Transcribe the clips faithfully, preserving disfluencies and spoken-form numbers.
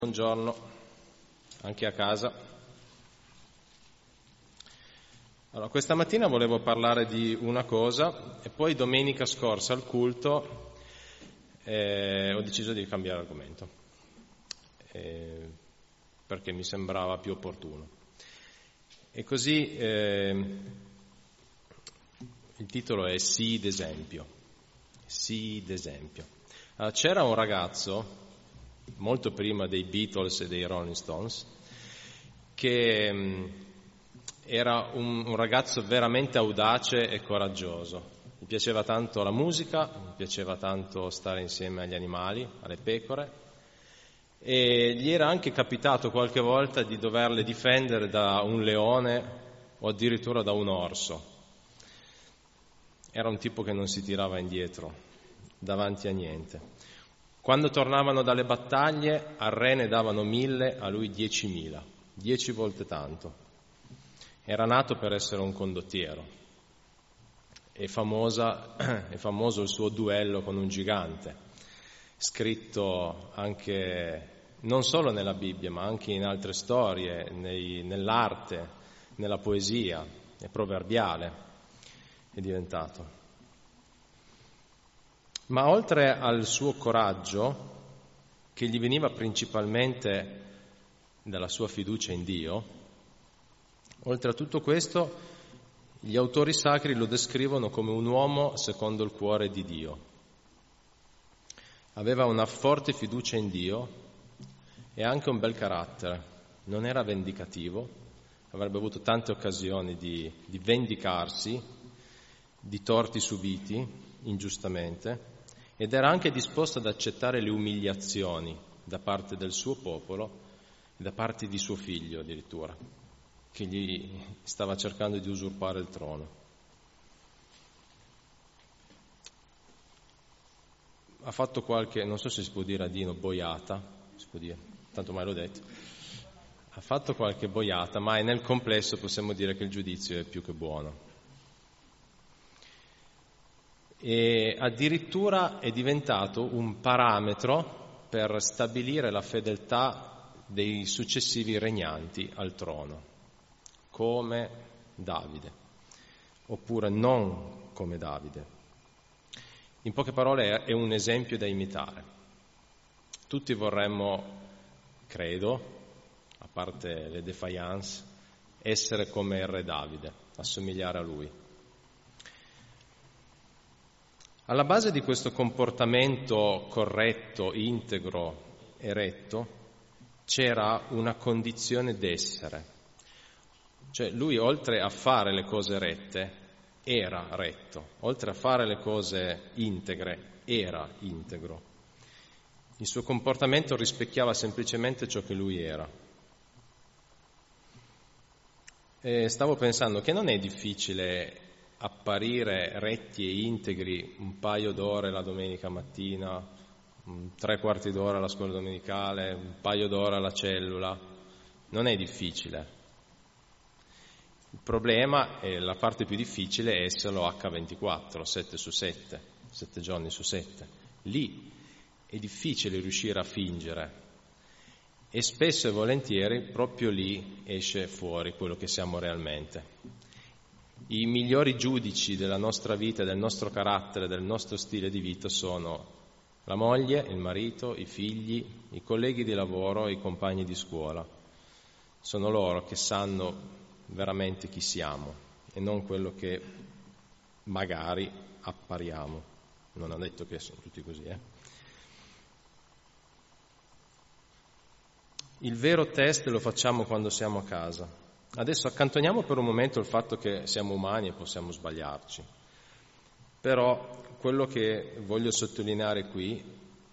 Buongiorno, anche a casa. Allora, questa mattina volevo parlare di una cosa e poi domenica scorsa al culto eh, ho deciso di cambiare argomento eh, perché mi sembrava più opportuno. E così eh, il titolo è Sii d'esempio. Sii d'esempio. Allora, c'era un ragazzo molto prima dei Beatles e dei Rolling Stones, che mh, era un, un ragazzo veramente audace e coraggioso. Gli piaceva tanto la musica, gli piaceva tanto stare insieme agli animali, alle pecore, e gli era anche capitato qualche volta di doverle difendere da un leone o addirittura da un orso. Era un tipo che non si tirava indietro davanti a niente. Quando tornavano dalle battaglie, al re ne davano mille, a lui diecimila, dieci volte tanto. Era nato per essere un condottiero. È, famosa, è famoso il suo duello con un gigante, scritto anche non solo nella Bibbia, ma anche in altre storie, nei, nell'arte, nella poesia, è proverbiale, è diventato. Ma oltre al suo coraggio, che gli veniva principalmente dalla sua fiducia in Dio, oltre a tutto questo, gli autori sacri lo descrivono come un uomo secondo il cuore di Dio. Aveva una forte fiducia in Dio e anche un bel carattere. Non era vendicativo, avrebbe avuto tante occasioni di, di vendicarsi di torti subiti ingiustamente, ed era anche disposto ad accettare le umiliazioni da parte del suo popolo e da parte di suo figlio addirittura, che gli stava cercando di usurpare il trono. Ha fatto qualche, non so se si può dire a Dino, boiata, si può dire, tanto mai l'ho detto, ha fatto qualche boiata, ma nel complesso possiamo dire che il giudizio è più che buono. E addirittura è diventato un parametro per stabilire la fedeltà dei successivi regnanti al trono, come Davide, oppure non come Davide. In poche parole è un esempio da imitare. Tutti vorremmo, credo, a parte le defiance, essere come il re Davide, assomigliare a lui. Alla base di questo comportamento corretto, integro e retto c'era una condizione d'essere. Cioè lui, oltre a fare le cose rette, era retto. Oltre a fare le cose integre, era integro. Il suo comportamento rispecchiava semplicemente ciò che lui era. E stavo pensando che non è difficile apparire retti e integri un paio d'ore la domenica mattina, tre quarti d'ora alla scuola domenicale, un paio d'ore alla cellula. Non è difficile. Il problema, e la parte più difficile, è esserlo acca ventiquattro, sette su sette, sette giorni su sette. Lì è difficile riuscire a fingere e spesso e volentieri proprio lì esce fuori quello che siamo realmente. I migliori giudici della nostra vita, del nostro carattere, del nostro stile di vita sono la moglie, il marito, i figli, i colleghi di lavoro, i compagni di scuola. Sono loro che sanno veramente chi siamo e non quello che magari appariamo. Non ho detto che sono tutti così, eh. Il vero test lo facciamo quando siamo a casa. Adesso accantoniamo per un momento il fatto che siamo umani e possiamo sbagliarci. Però quello che voglio sottolineare qui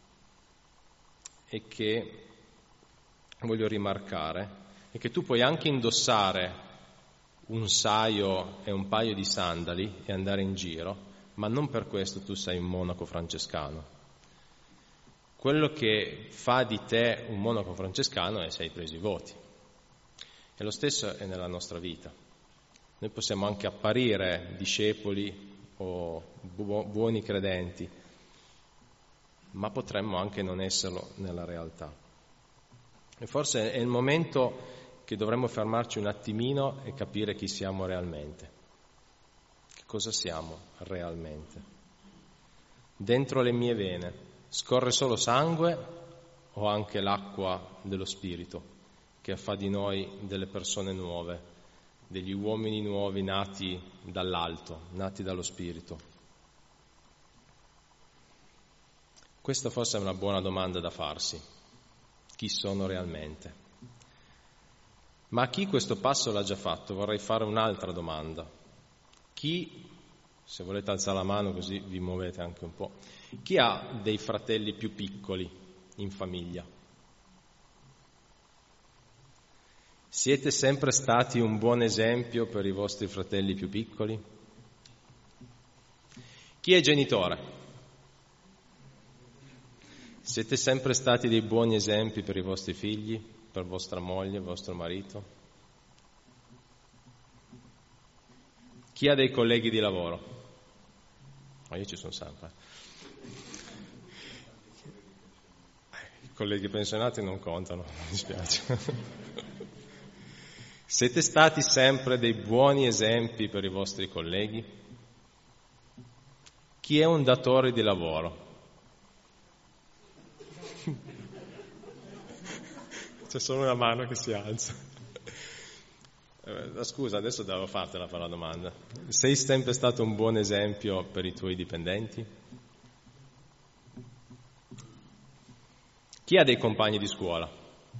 e che voglio rimarcare è che tu puoi anche indossare un saio e un paio di sandali e andare in giro, ma non per questo tu sei un monaco francescano. Quello che fa di te un monaco francescano è se hai preso i voti. E lo stesso è nella nostra vita. Noi possiamo anche apparire discepoli o bu- buoni credenti, ma potremmo anche non esserlo nella realtà. E forse è il momento che dovremmo fermarci un attimino e capire chi siamo realmente. Che cosa siamo realmente? Dentro le mie vene scorre solo sangue o anche l'acqua dello Spirito che fa di noi delle persone nuove, degli uomini nuovi nati dall'alto, nati dallo Spirito? Questa forse è una buona domanda da farsi. Chi sono realmente? Ma a chi questo passo l'ha già fatto vorrei fare un'altra domanda. Chi, se volete alzare la mano così vi muovete anche un po', chi ha dei fratelli più piccoli in famiglia? Siete sempre stati un buon esempio per i vostri fratelli più piccoli? Chi è genitore? Siete sempre stati dei buoni esempi per i vostri figli, per vostra moglie, vostro marito? Chi ha dei colleghi di lavoro? Ma io ci sono sempre. I colleghi pensionati non contano, mi dispiace. Siete stati sempre dei buoni esempi per i vostri colleghi? Chi è un datore di lavoro? C'è solo una mano che si alza. Eh, scusa, adesso devo fartela per la domanda. Sei sempre stato un buon esempio per i tuoi dipendenti? Chi ha dei compagni di scuola?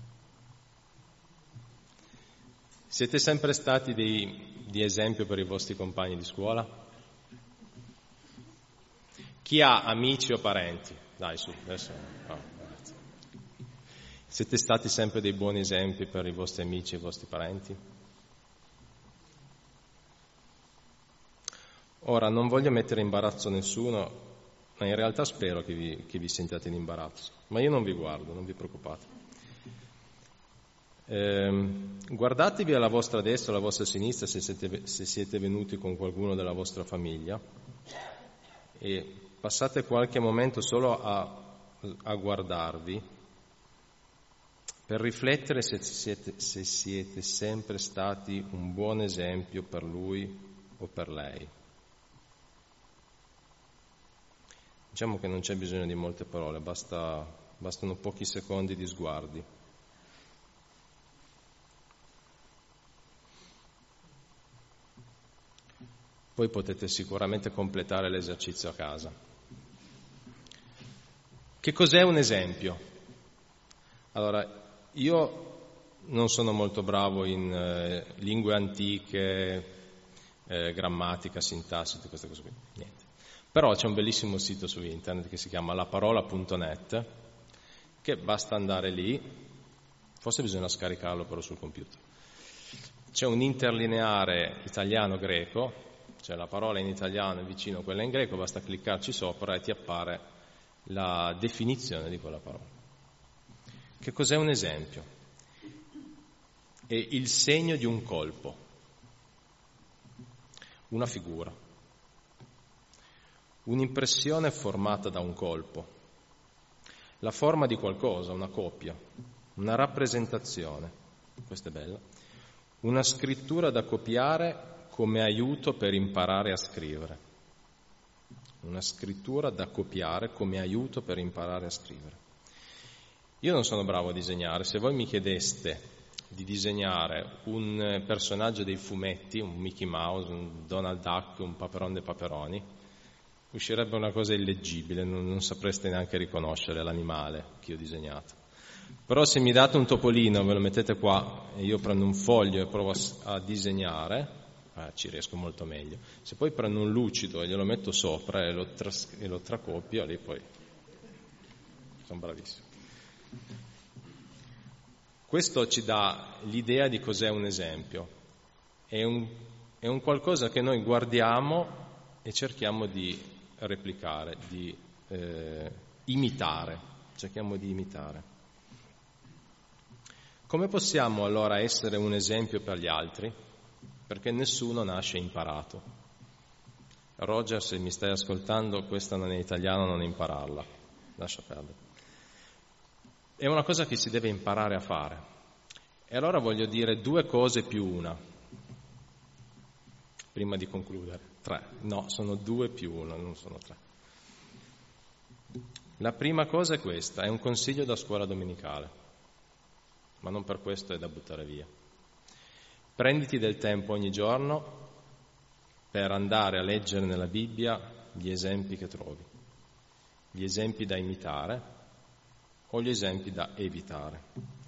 Siete sempre stati dei, di esempio per i vostri compagni di scuola? Chi ha amici o parenti? Dai, su, adesso... Oh. Siete stati sempre dei buoni esempi per i vostri amici e i vostri parenti? Ora, non voglio mettere in imbarazzo nessuno, ma in realtà spero che vi, che vi sentiate in imbarazzo. Ma io non vi guardo, non vi preoccupate. Eh, guardatevi alla vostra destra o alla vostra sinistra se siete, se siete venuti con qualcuno della vostra famiglia e passate qualche momento solo a, a guardarvi per riflettere se siete, se siete sempre stati un buon esempio per lui o per lei. Diciamo che non c'è bisogno di molte parole, basta, bastano pochi secondi di sguardi. Poi potete sicuramente completare l'esercizio a casa. Che cos'è un esempio? Allora, io non sono molto bravo in eh, lingue antiche, eh, grammatica, sintassi, tutte queste cose qui, niente. Però c'è un bellissimo sito su internet che si chiama laparola punto net, che basta andare lì, forse bisogna scaricarlo però sul computer. C'è un interlineare italiano-greco, cioè la parola in italiano è vicino a quella in greco, basta cliccarci sopra e ti appare la definizione di quella parola. Che cos'è un esempio? È il segno di un colpo, una figura, un'impressione formata da un colpo, la forma di qualcosa, una copia, una rappresentazione, questa è bella, una scrittura da copiare come aiuto per imparare a scrivere, una scrittura da copiare come aiuto per imparare a scrivere. Io non sono bravo a disegnare, se voi mi chiedeste di disegnare un personaggio dei fumetti, un Mickey Mouse, un Donald Duck, un Paperon dei Paperoni, uscirebbe una cosa illeggibile, non, non sapreste neanche riconoscere l'animale che ho disegnato. Però se mi date un topolino, ve lo mettete qua e io prendo un foglio e provo a, a disegnare, eh, ci riesco molto meglio. Se poi prendo un lucido e glielo metto sopra e lo, tras- e lo tracopio, lì poi sono bravissimo. Questo ci dà l'idea di cos'è un esempio. È un, è un qualcosa che noi guardiamo e cerchiamo di replicare, di eh, imitare, cerchiamo di imitare. Come possiamo allora essere un esempio per gli altri? Perché nessuno nasce imparato. Roger, se mi stai ascoltando, questa non è italiano, non impararla. Lascia perdere. è una cosa che si deve imparare a fare. E allora voglio dire due cose più una, prima di concludere. Tre. No, sono due più una, non sono tre. La prima cosa è questa, è un consiglio da scuola domenicale, ma non per questo è da buttare via. Prenditi del tempo ogni giorno per andare a leggere nella Bibbia gli esempi che trovi, gli esempi da imitare o gli esempi da evitare.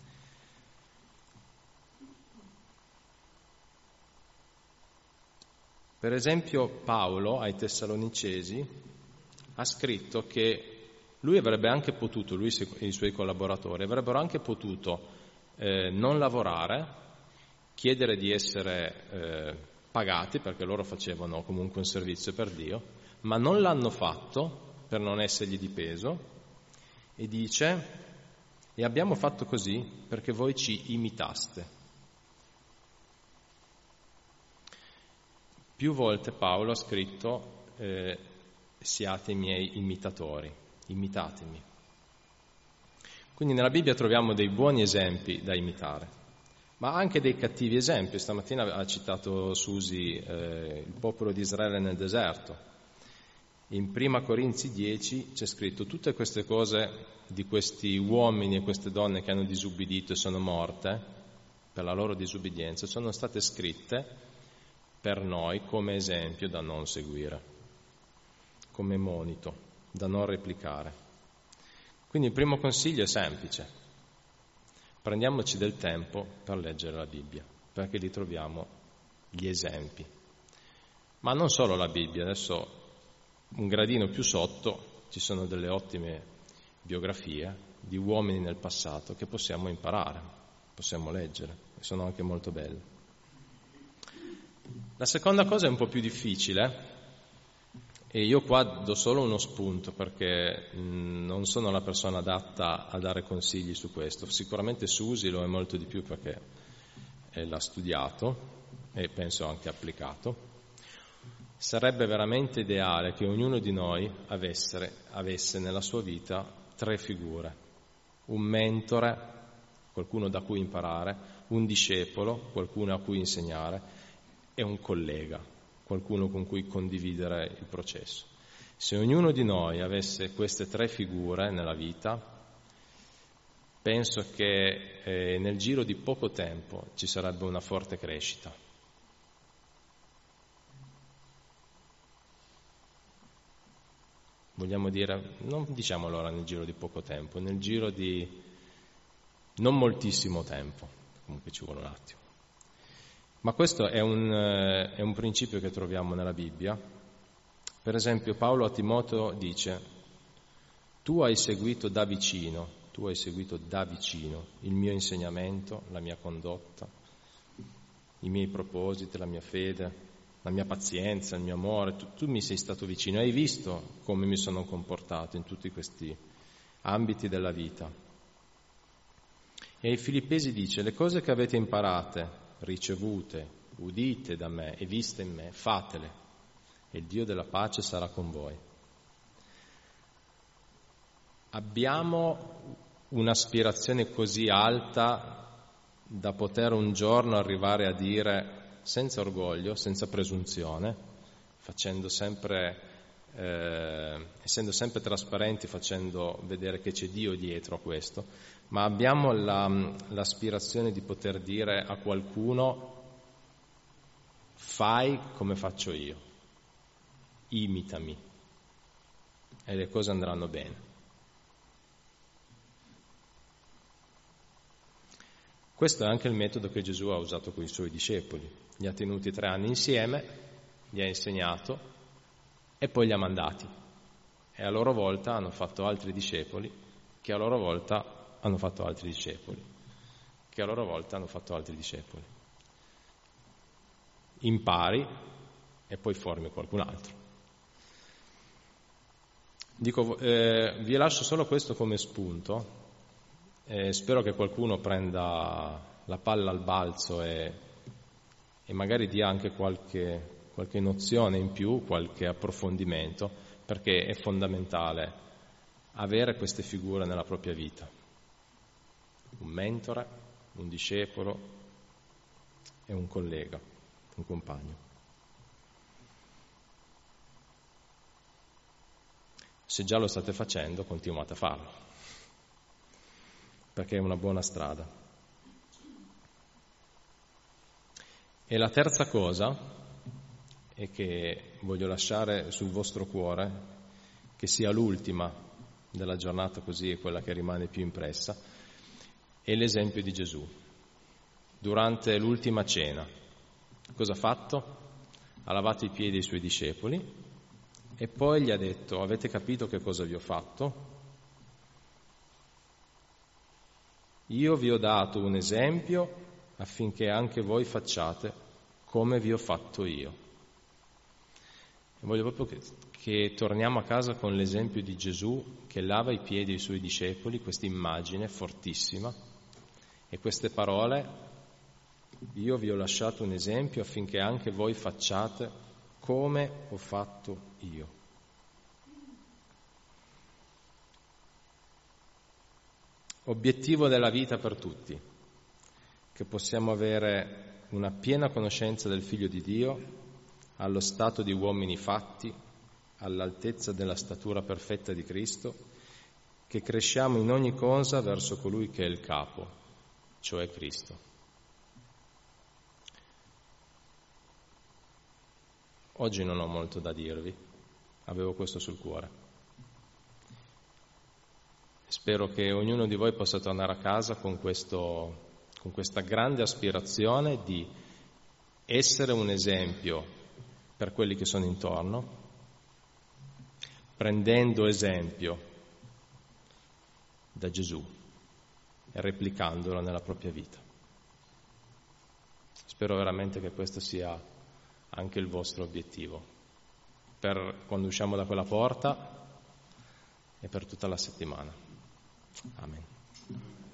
Per esempio Paolo ai Tessalonicesi ha scritto che lui avrebbe anche potuto, lui e i suoi collaboratori, avrebbero anche potuto eh, non lavorare, chiedere di essere eh, pagati, perché loro facevano comunque un servizio per Dio, ma non l'hanno fatto per non essergli di peso, e dice: e abbiamo fatto così perché voi ci imitaste. Più volte Paolo ha scritto eh, siate i miei imitatori, imitatemi. Quindi nella Bibbia troviamo dei buoni esempi da imitare, ma anche dei cattivi esempi. Stamattina ha citato Susi eh, il popolo di Israele nel deserto. In Prima Corinzi dieci c'è scritto tutte queste cose di questi uomini e queste donne che hanno disubbidito e sono morte per la loro disubbidienza, sono state scritte per noi come esempio da non seguire, come monito da non replicare. Quindi il primo consiglio è semplice: prendiamoci del tempo per leggere la Bibbia, perché lì troviamo gli esempi. Ma non solo la Bibbia, adesso un gradino più sotto ci sono delle ottime biografie di uomini nel passato che possiamo imparare, possiamo leggere, e sono anche molto belle. La seconda cosa è un po' più difficile, e io qua do solo uno spunto perché mh, non sono la persona adatta a dare consigli su questo. Sicuramente Susi lo è molto di più perché eh, l'ha studiato e penso anche applicato. Sarebbe veramente ideale che ognuno di noi avesse, avesse nella sua vita tre figure: un mentore, qualcuno da cui imparare, un discepolo, qualcuno a cui insegnare, e un collega, qualcuno con cui condividere il processo. Se ognuno di noi avesse queste tre figure nella vita, penso che eh, nel giro di poco tempo ci sarebbe una forte crescita. Vogliamo dire, non diciamo allora nel giro di poco tempo, nel giro di non moltissimo tempo, comunque ci vuole un attimo. Ma questo è un, è un principio che troviamo nella Bibbia. Per esempio Paolo a Timoteo dice: tu hai seguito da vicino, tu hai seguito da vicino il mio insegnamento, la mia condotta, i miei propositi, la mia fede, la mia pazienza, il mio amore, tu, tu mi sei stato vicino, hai visto come mi sono comportato in tutti questi ambiti della vita. E ai Filippesi dice: le cose che avete imparate, ricevute, udite da me e viste in me, fatele, e il Dio della pace sarà con voi. Abbiamo un'aspirazione così alta da poter un giorno arrivare a dire, senza orgoglio, senza presunzione, facendo sempre, eh, essendo sempre trasparenti, facendo vedere che c'è Dio dietro a questo, ma abbiamo la, l'aspirazione di poter dire a qualcuno: fai come faccio io, imitami, e le cose andranno bene. Questo è anche il metodo che Gesù ha usato con i suoi discepoli. Li ha tenuti tre anni insieme, gli ha insegnato e poi li ha mandati. E a loro volta hanno fatto altri discepoli, che a loro volta hanno fatto altri discepoli, che a loro volta hanno fatto altri discepoli. Impari e poi formi qualcun altro. Dico, eh, vi lascio solo questo come spunto. Eh, spero che qualcuno prenda la palla al balzo e, e magari dia anche qualche, qualche nozione in più, qualche approfondimento, perché è fondamentale avere queste figure nella propria vita. un mentore, un discepolo e un collega, un compagno. Se già lo state facendo, continuate a farlo, perché è una buona strada. E la terza cosa, e che voglio lasciare sul vostro cuore, che sia l'ultima della giornata, così è quella che rimane più impressa, è l'esempio di Gesù. Durante l'ultima cena, cosa ha fatto? Ha lavato i piedi ai suoi discepoli e poi gli ha detto: avete capito che cosa vi ho fatto? Io vi ho dato un esempio affinché anche voi facciate come vi ho fatto io. E voglio proprio che, che torniamo a casa con l'esempio di Gesù che lava i piedi ai suoi discepoli, questa immagine fortissima, e queste parole: io vi ho lasciato un esempio affinché anche voi facciate come ho fatto io. Obiettivo della vita per tutti, che possiamo avere una piena conoscenza del Figlio di Dio, allo stato di uomini fatti, all'altezza della statura perfetta di Cristo, che cresciamo in ogni cosa verso colui che è il capo, cioè Cristo. Oggi non ho molto da dirvi, avevo questo sul cuore. Spero che ognuno di voi possa tornare a casa con, questo, con questa grande aspirazione di essere un esempio per quelli che sono intorno, prendendo esempio da Gesù e replicandolo nella propria vita. Spero veramente che questo sia anche il vostro obiettivo per quando usciamo da quella porta e per tutta la settimana. Amen.